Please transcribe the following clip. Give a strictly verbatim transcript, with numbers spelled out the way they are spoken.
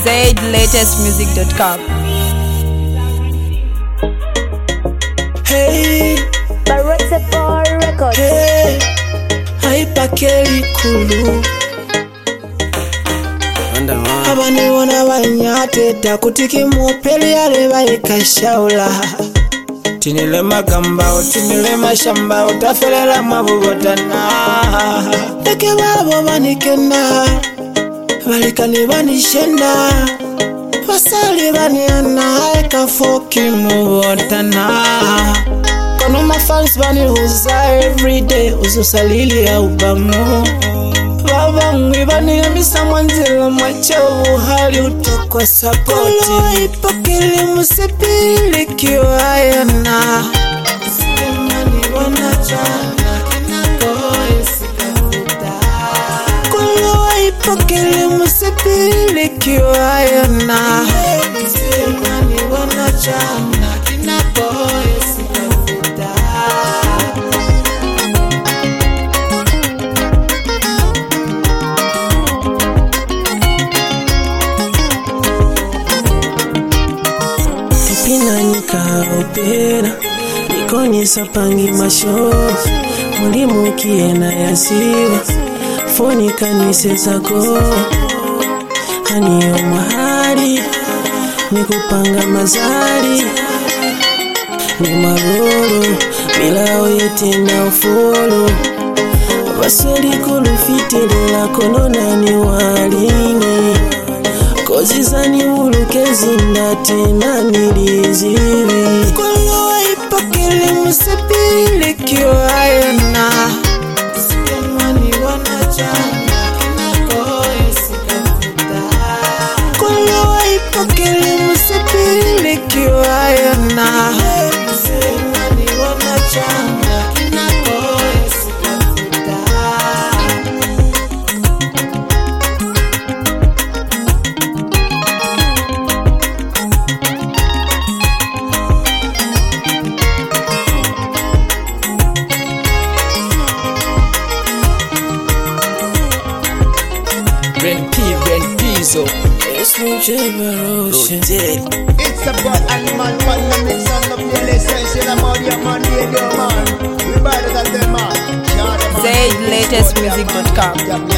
zed latest music dot com. Hey, Barotse for records. hey, haipakeli kulu abani wana banyateta kutiki mwopeli yale baikashaula tinile magamba utinile mashamba utafelela mabubotana leke babo banikenda balikani banishenda basali baniana ekafoki mubotana kono my fans bani uza everyday uzusalili ya ubamu baba mwibani misa mwanzila mwacha uhali utokwa sapoti kolo ipokili musipili kiwayana simani wanachana kinakoe sikafuta kolo ipokili musipili kiwayana simani wanachana kinakoe sikafuta Pinanyika opera nikonyesa pangi masho mulimu kiena yasiwa foni kanise zako haniyo mahali nikupanga mazari ni maroro milao yetina ufolo basweli kulufitile konona ni walini kozizani ulukezi ndatena nilizivi kolo ipokili musipili kiwayana simani wanachana kinakoe sikafuta kolo ipokili musipili kiwayana simani wanachana kinakoe sikafuta Ren P, Ren Pizzo. It's no Jabarosha. It's about animal fun the mix on the playlist session about your man, radio man. We better than them man. zed latest music dot com.